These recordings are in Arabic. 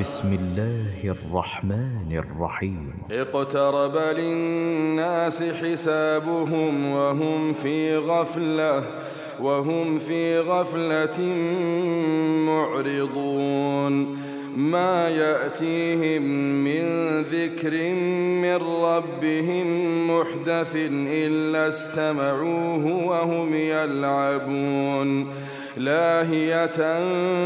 بسم الله الرحمن الرحيم. اقترب للناس حسابهم وهم في غفلة معرضون. ما يأتيهم من ذكر من ربهم محدث إلا استمعوه وهم يلعبون لاهية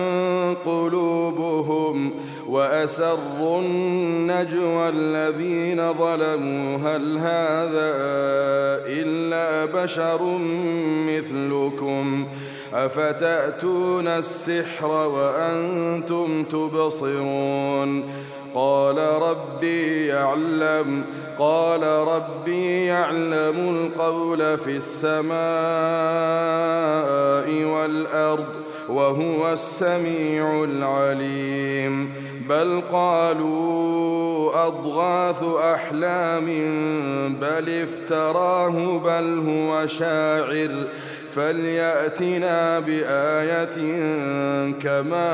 قلوبهم وأسروا النجوى الذين ظلموا هل هذا إلا بشر مثلكم أفتأتون السحر وأنتم تبصرون. قال ربي يعلم القول في السماء والأرض وهو السميع العليم. بل قالوا أضغاث أحلام بل افتراه بل هو شاعر فليأتنا بآية كما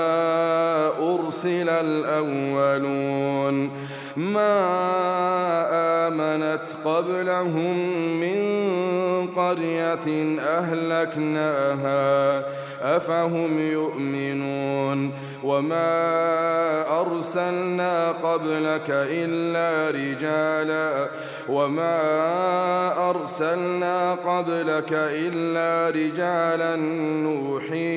أرسل الأولون. ما آمنت قبلهم من قرية أهلكناها أفهم يؤمنون. وما أرسلنا قبلك إلا رجالا نوحي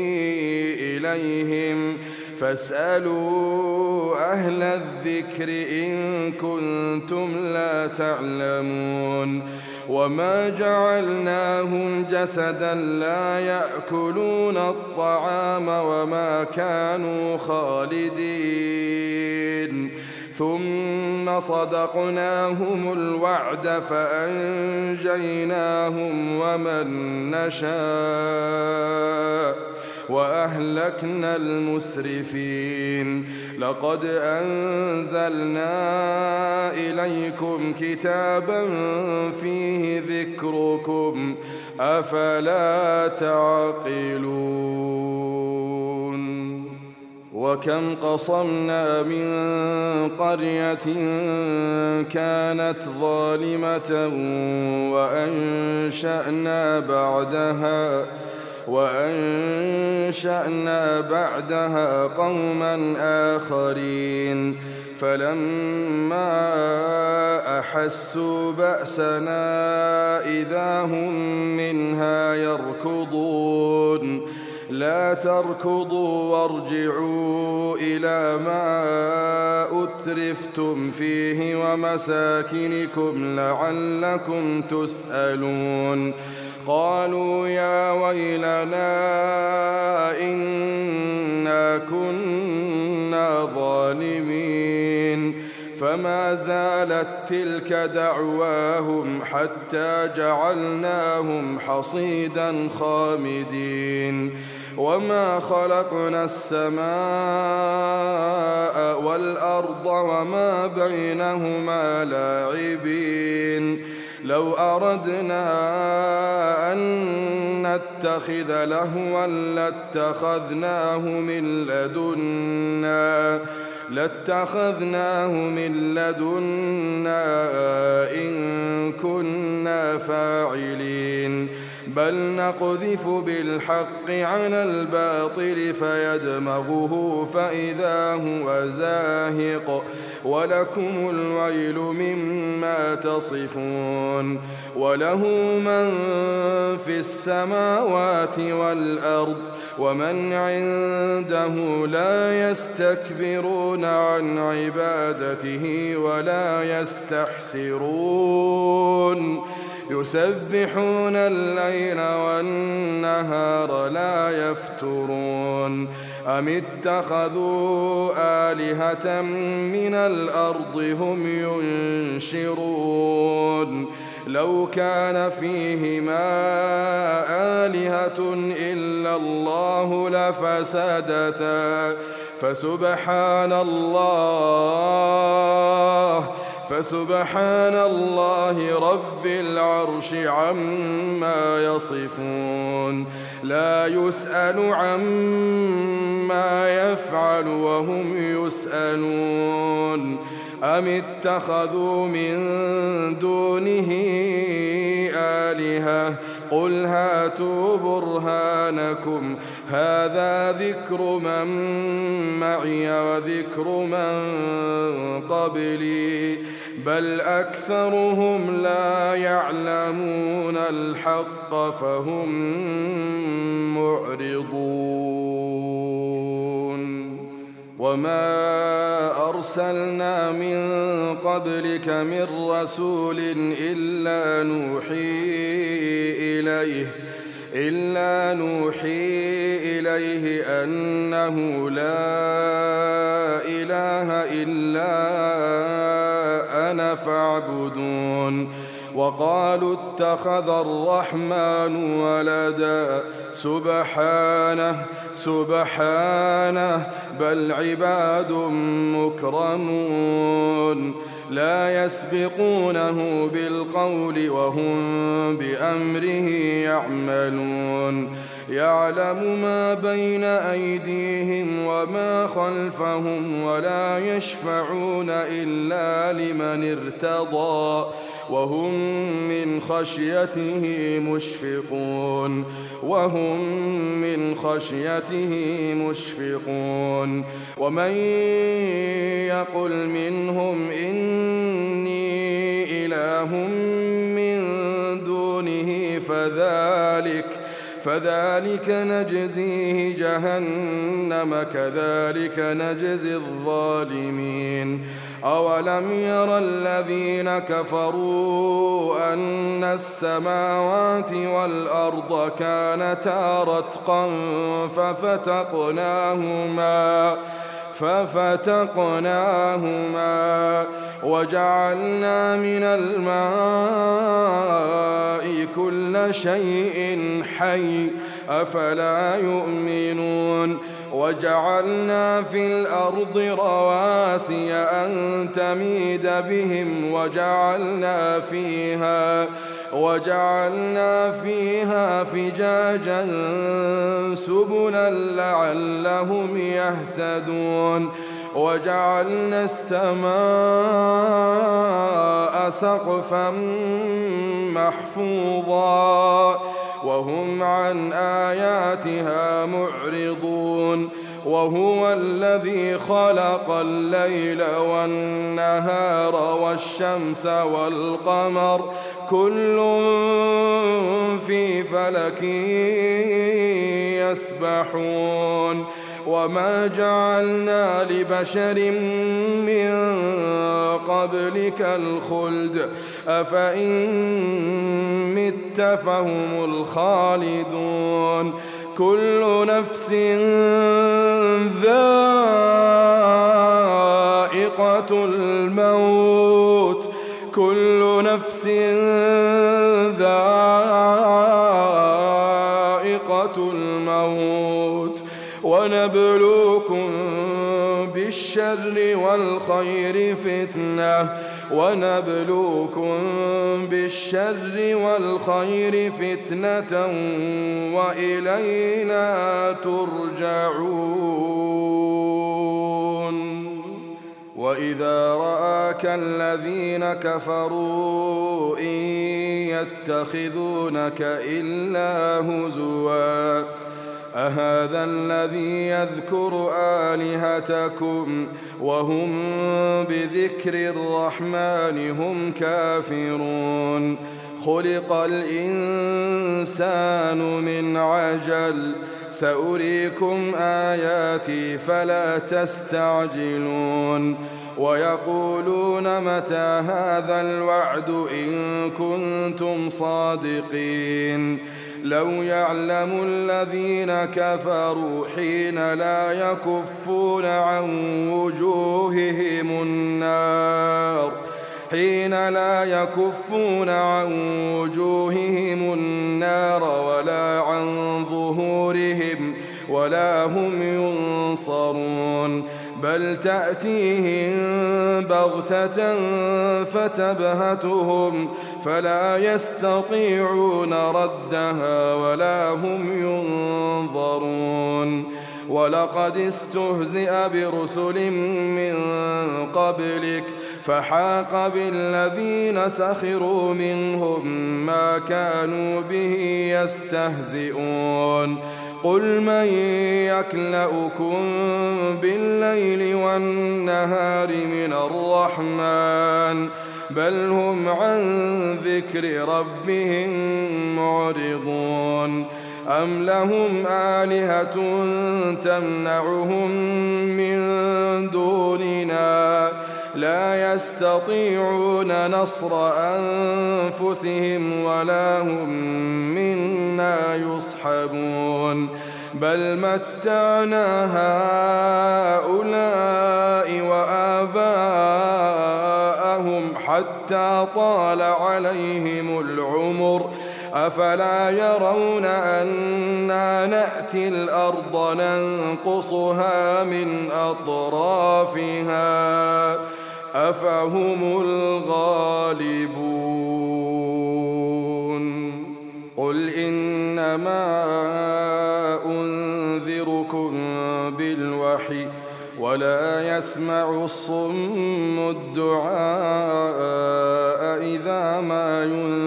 إليهم فاسألوا أهل الذكر إن كنتم لا تعلمون. وما جعلناهم جسدا لا يأكلون الطعام وما كانوا خالدين ثم صدقناهم الوعد فأنجيناهم ومن نشاء وأهلكنا المسرفين. لقد أنزلنا إليكم كتابا فيه ذكركم أفلا تعقلون. وكم قصمنا من قرية كانت ظالمة وأنشأنا بعدها قوما آخرين فلما أحسوا بأسنا إذا هم منها يركضون. لا تركضوا وارجعوا إلى ما أترفتم فيه ومساكنكم لعلكم تسألون. قالوا يا ويلنا إنا كنا ظالمين. فما زالت تلك دعواهم حتى جعلناهم حصيدا خامدين. وما خلقنا السماء والأرض وما بينهما لاعبين. لو أردنا أن نتخذ لهوا لاتخذناه من لدنا إن كنا فاعلين. بل نقذف بالحق على الباطل فيدمغه فإذا هو زاهق ولكم الويل مما تصفون. وله من في السماوات والأرض ومن عنده لا يستكبرون عن عبادته ولا يستحسرون. يسبحون الليل والنهار لا يفترون. أم اتخذوا آلهة من الأرض هم ينشرون. لو كان فيهما آلهة إلا الله لفسدتا فسبحان الله رب العرش عما يصفون. لا يسأل عما يفعل وهم يسألون أم اتخذوا من دونه آلهة قل هاتوا برهانكم هذا ذكر من معي وذكر من قبلي بل أكثرهم لا يعلمون الحق فهم معرضون وما أرسلنا من قبلك من رسول إلا نوحي إليه أنه لا إله إلا أنا فاعبدون وقالوا اتخذ الرحمن ولدا سبحانه بل عباد مكرمون لا يسبقونه بالقول وهم بأمره يعملون يعلم ما بين أيديهم وما خلفهم ولا يشفعون إلا لمن ارتضى وهم من خشيته مشفقون ومن يقل منهم إني إله من دونه فذلك نجزيه جهنم كذلك نجزي الظالمين أولم ير الذين كفروا أن السماوات والأرض كانتا رتقا ففتقناهما وجعلنا من الماء كل شيء حي أفلا يؤمنون وجعلنا في الأرض رواسي أن تميد بهم وجعلنا فيها فجاجا سبلا لعلهم يهتدون وجعلنا السماء سقفا محفوظا وهم عن آياتها معرضون وهو الذي خلق الليل والنهار والشمس والقمر كل في فلك يسبحون وما جعلنا لبشر من قبلك الخلد أفإن مت فهم الخالدون كل نفس ذائقة الموت ونبلوكم بالشر والخير فتنة وإلينا ترجعون وإذا رآك الذين كفروا إن يتخذونك إلا هزوا أهذا الذي يذكر آلهتكم وهم بذكر الرحمن هم كافرون خلق الإنسان من عجل سأريكم آياتي فلا تستعجلون ويقولون متى هذا الوعد إن كنتم صادقين لو يعلم الذين كفروا حين لا يكفون عن وجوههم النار ولا عن ظهورهم ولا هم ينصرون بل تأتيهم بغتة فتبهتهم فلا يستطيعون ردها ولا هم ينظرون ولقد استهزئ برسل من قبلك فحاق بالذين سخروا منهم ما كانوا به يستهزئون قل من يكلؤكم بالليل والنهار من الرحمن بل هم عن ذكر ربهم معرضون أم لهم آلهة تمنعهم من دوننا لا يستطيعون نصر أنفسهم ولا هم منا يصحبون بل متعنا هؤلاء وآباءهم حتى طال عليهم العمر أفلا يرون أنا نأتي الأرض ننقصها من أطرافها أفهم الغالبون قل إنما أنذركم بالوحي ولا يسمع الصم الدعاء إذا ما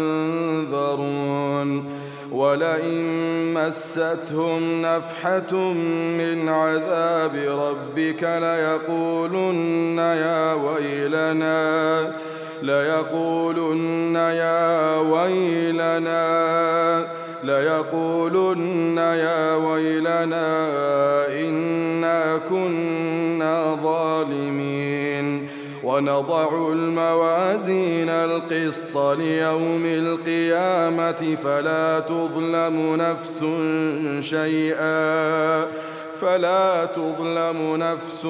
ينذرون ولئن مستهم نفحة من عذاب ربك ليقولن يا ويلنا إنا كنا ظالمين ونضع الموازين القسط ليوم القيامة فلا تظلم نفس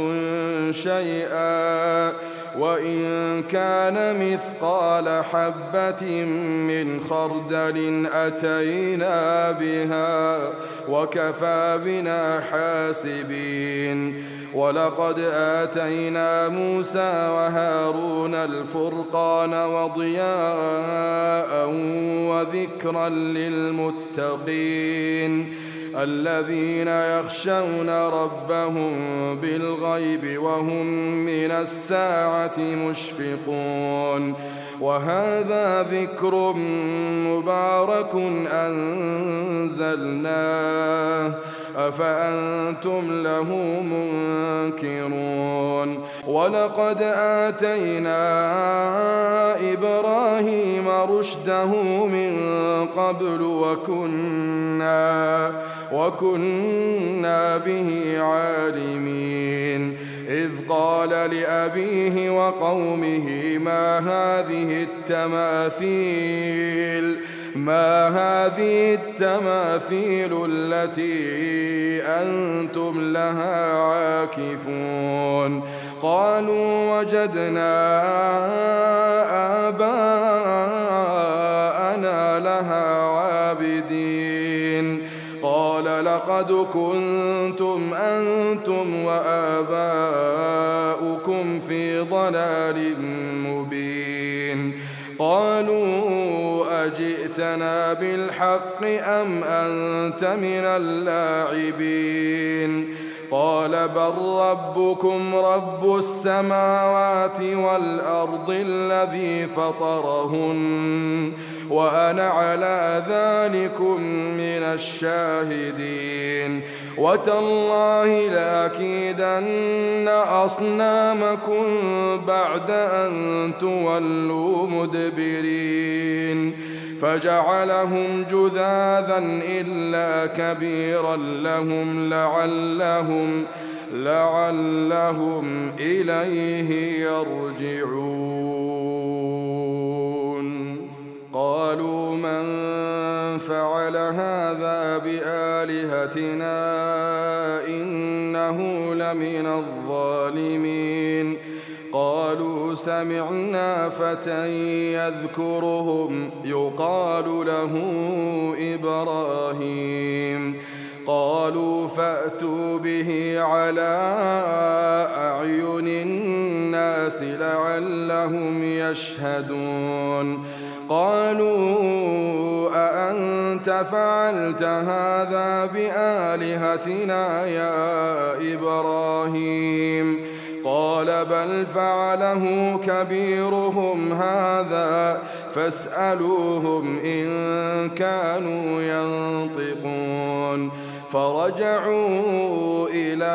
شيئا وإن كان مثقال حبة من خردل أتينا بها وكفى بنا حاسبين ولقد آتينا موسى وهارون الفرقان وضياء وذكرا للمتقين الذين يخشون ربهم بالغيب وهم من الساعة مشفقون وهذا ذكر مبارك أنزلناه أفأنتم له منكرون ولقد آتينا إبراهيم رشده من قبل وكنا به عالمين إذ قال لأبيه وقومه ما هذه التماثيل التي أنتم لها عاكفون قالوا وجدنا آباءنا لها عابدين قال لقد كنتم أنتم وآباؤكم في ضلال مبين قالوا أجئتنا بالحق أم أنت من اللاعبين قال بل ربكم رب السماوات والأرض الذي فطرهن وأنا على ذلكم من الشاهدين وتالله لأكيدن أصنامكم بعد أن تولوا مدبرين فجعلهم جذاذا إلا كبيرا لهم لعلهم إليه يرجعون قالوا من فعل هذا بآلهتنا إنه لمن الظالمين قالوا سمعنا فتى يذكرهم يقال له إبراهيم قالوا فأتوا به على أعين الناس لعلهم يشهدون قالوا أأنت فعلت هذا بآلهتنا يا إبراهيم قال بل فعله كبيرهم هذا فاسألوهم إن كانوا ينطقون فرجعوا إلى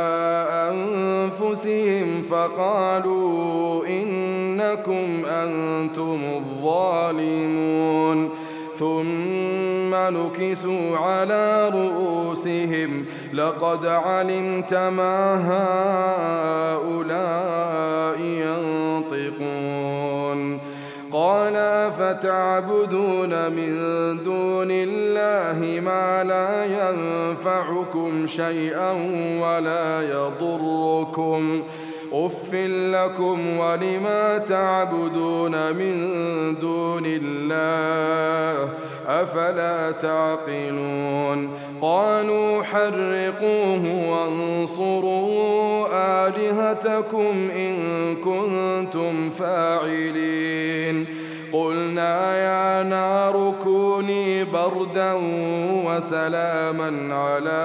أنفسهم فقالوا إنكم أنتم الظالمون ثم نكسوا على رؤوسهم لقد علمت ما هؤلاء ينطقون قال أفتعبدون من دون الله ما لا ينفعكم شيئا ولا يضركم أف لكم ولما تعبدون من دون الله أفلا تعقلون قالوا حرقوه وانصروا آلهتكم إن كنتم فاعلين قلنا يا نار كوني بردا وسلاما على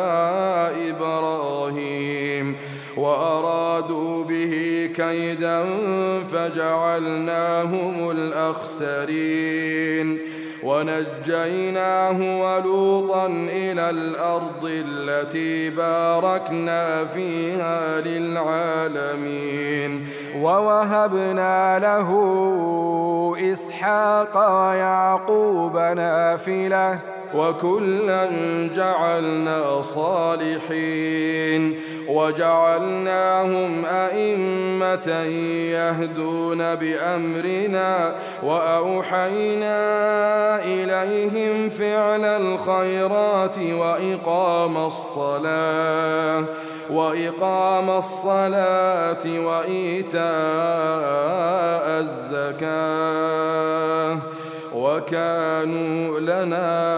إبراهيم وأرادوا به كيدا فجعلناهم الأخسرين ونجيناه ولوطا إلى الأرض التي باركنا فيها للعالمين ووهبنا له إسحاق ويعقوب نافلة وكلا جعلنا صالحين وجعلناهم أئمة يهدون بأمرنا وأوحينا إليهم فعل الخيرات وإقام الصلاة وإيتاء الزكاة وكانوا لنا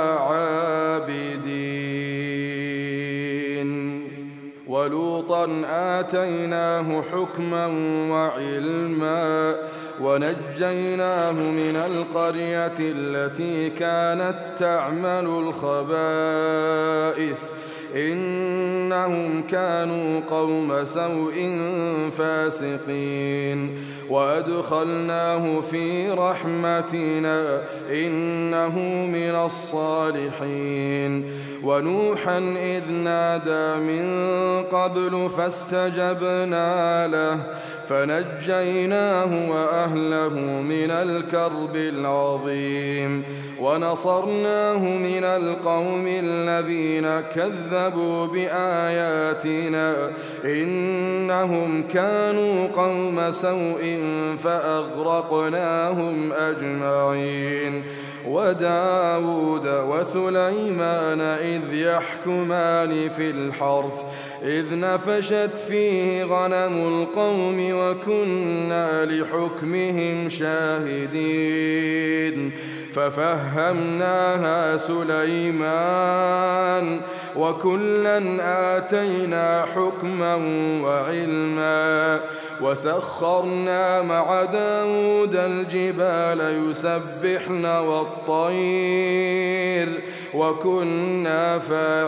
عابدين ولوطا آتيناه حكما وعلما ونجيناه من القرية التي كانت تعمل الخبائث إنهم كانوا قوم سوء فاسقين وأدخلناه في رحمتنا إنه من الصالحين ونوحا إذ نادى من قبل فاستجبنا له فنجيناه وأهله من الكرب العظيم ونصرناه من القوم الذين كذبوا بآياتنا إنهم كانوا قوم سوء فأغرقناهم أجمعين وداود وسليمان إذ يحكمان في الحرث إذ نفشت فيه غنم القوم وكنا لحكمهم شاهدين ففهمناها سليمان وكلا آتينا حكما وعلما وسخرنا مع داود الجبال يسبحن والطير وكنا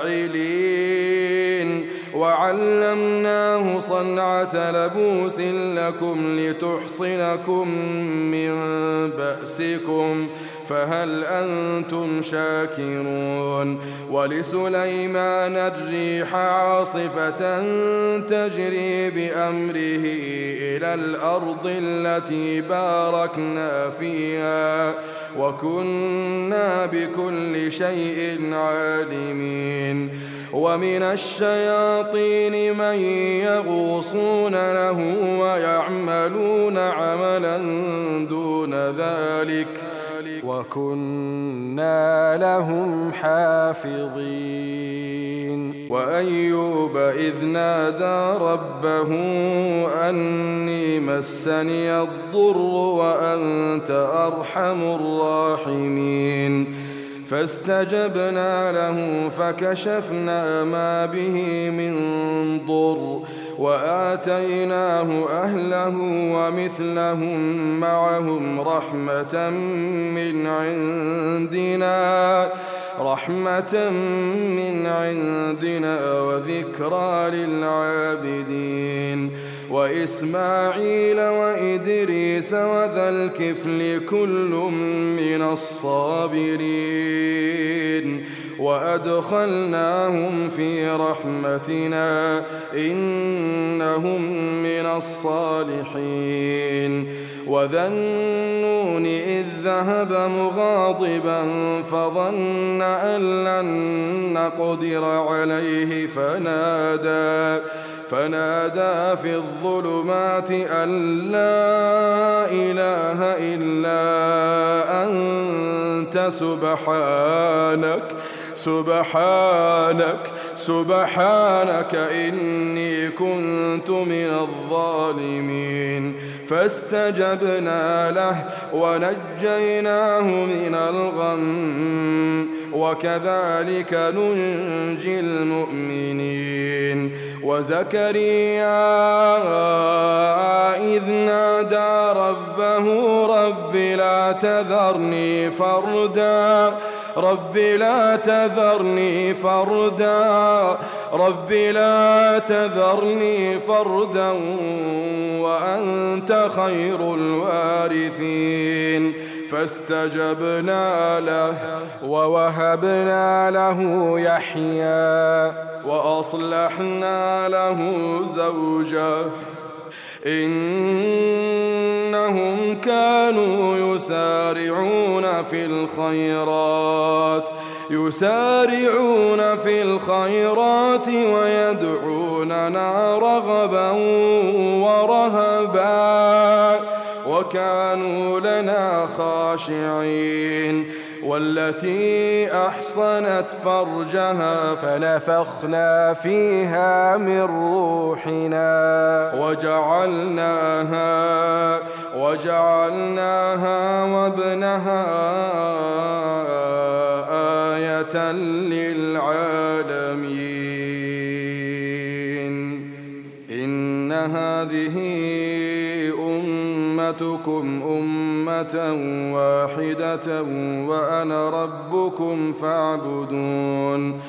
فاعلين وعلمناه صنعة لبوس لكم لتحصنكم من بأسكم فهل أنتم شاكرون ولسليمان الريح عاصفة تجري بأمره إلى الأرض التي باركنا فيها وكنا بكل شيء عالمين ومن الشياطين من يغوصون له ويعملون عملا دون ذلك وكنا لهم حافظين وأيوب إذ نادى ربه أني مسني الضر وأنت أرحم الراحمين فاستجبنا له فكشفنا ما به من ضر وآتيناه أهله ومثلهم معهم رحمة من عندنا وذكرى للعابدين وإسماعيل وإدريس وذا الكفل كل من الصابرين وأدخلناهم في رحمتنا إنهم من الصالحين وذا النون إذ ذهب مغاضبا فظن أن لن نقدر عليه فنادى في الظلمات أن لا إله إلا أنت سبحانك إني كنت من الظالمين فاستجبنا له ونجيناه من الغم وكذلك ننجي المؤمنين وزكريا إذ نادى ربه رب لا تذرني فردا وأنت خير الوارثين فاستجبنا له ووهبنا له يحيى وأصلحنا له زوجه إنهم كانوا يسارعون في الخيرات ويدعوننا رغبا ورهبا وكانوا لنا خاشعين والتي أحصنت فرجها فنفخنا فيها من روحنا وجعلناها وابنها آية للعالمين إن هذه أمتكم أمة واحدة وأنا ربكم فاعبدون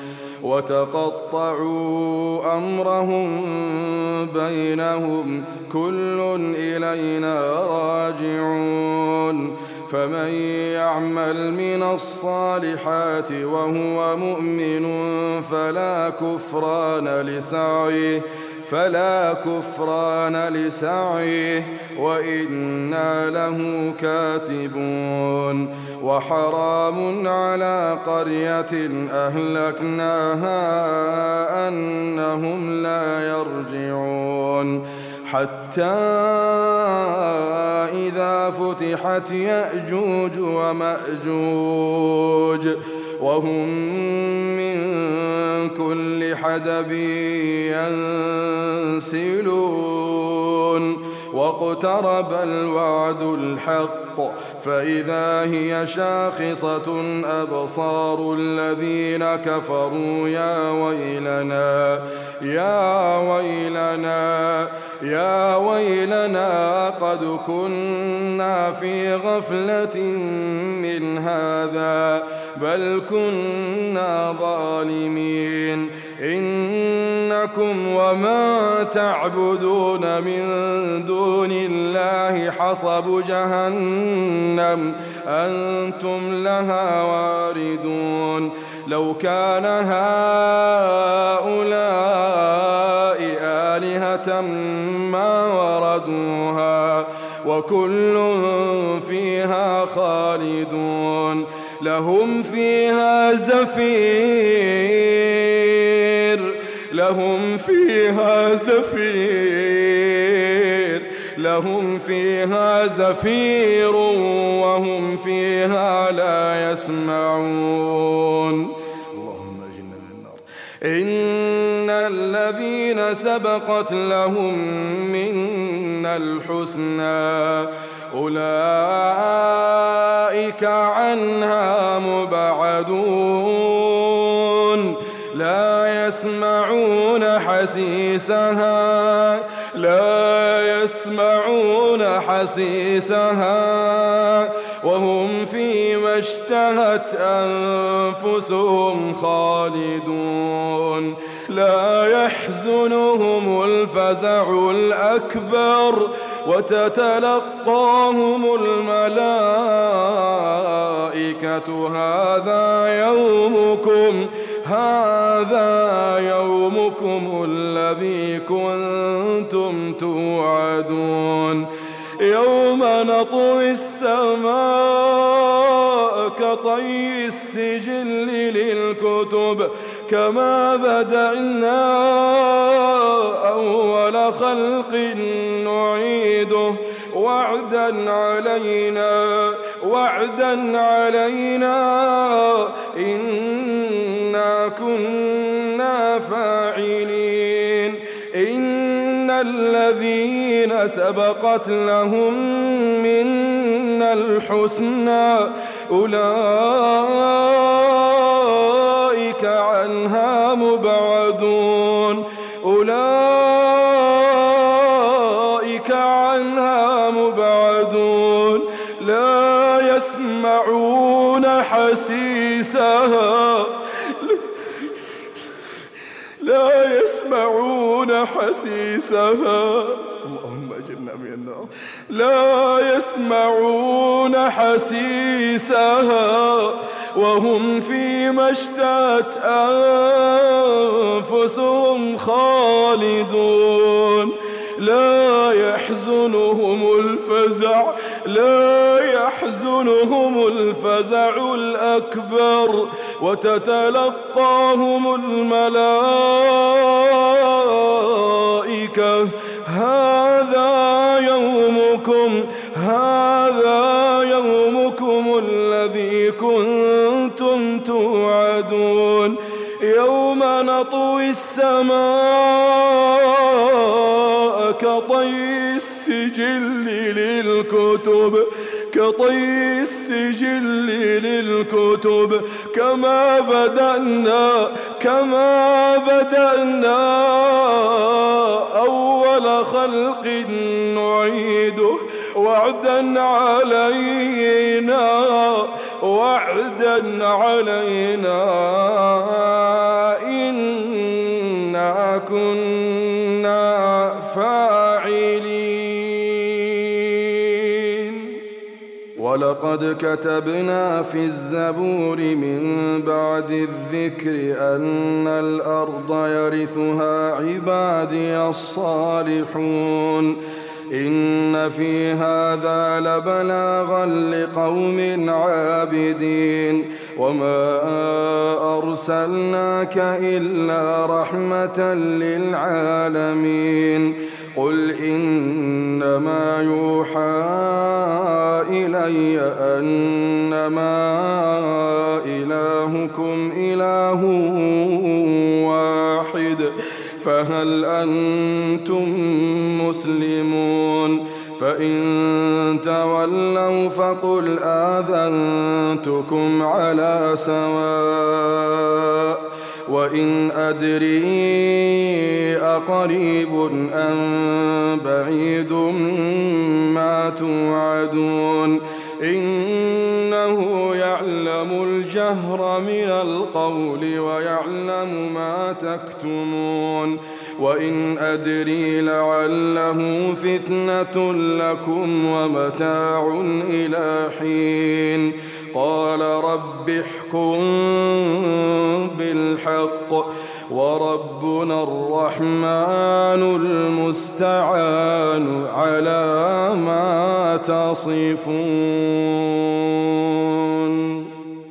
وتقطعوا أمرهم بينهم كل إلينا راجعون فمن يعمل من الصالحات وهو مؤمن فلا كفران لسعيه وإنا له كاتبون وحرام على قرية أهلكناها أنهم لا يرجعون حتى إذا فتحت يأجوج ومأجوج وهم من كل حدب ينسلون واقترب الوعد الحق فإذا هي شاخصة أبصار الذين كفروا يا ويلنا قد كنا في غفلة من هذا بل كنا ظالمين إنكم وما تعبدون من دون الله حصب جهنم أنتم لها واردون لو كان هؤلاء آلهة ما وردوها وكل فيها خالدون لهم فيها زفير وهم فيها لا يسمعون اللهم اجرنا من النار إن الذين سبقت لهم منا الحسنى أولئك عنها مبعدون لا يسمعون حسيسها وهم فيما اشتهت أنفسهم خالدون لا يحزنهم الفزع الأكبر وتتلقاهم الملائكة هذا يومكم الذي كنتم توعدون يوم نطوي السماء كطي السجل للكتب كما بدأنا أول خلق نعيده وعدا علينا إنا كنا فاعلين إن الذين سبقت لهم منا الحسنى أولئك عنها مبعدون لا يسمعون حسيسها اللهم أجرنا من النار لا يسمعون حسيسها وهم فيما اشتهت أنفسهم خالدون لا يحزنهم الفزع الأكبر وتتلقاهم الملائكة هذا يومكم الذي كنتم توعدون يوم نطوي السماء كطي السجل للكتب كما بدأنا أول خلق نعيده وعدا علينا إنا كنا فاعلين ولقد كتبنا في الزبور من بعد الذكر أن الأرض يرثها عبادي الصالحون إن في هذا لبلاغا لقوم عابدين وما أرسلناك إلا رحمة للعالمين قل إنما يوحى إلي أنما إلهكم إله واحد فهل أنتم مسلمون فإن تولوا فقل آذنتكم على سواء وإن أدري أقريب أم بعيد ما توعدون إنه يعلم الجهر من القول ويعلم ما تكتمون وإن أدري لعله فتنة لكم ومتاع إلى حين قال رب احكم بالحق وربنا الرحمن المستعان. المستعان على ما تصفون.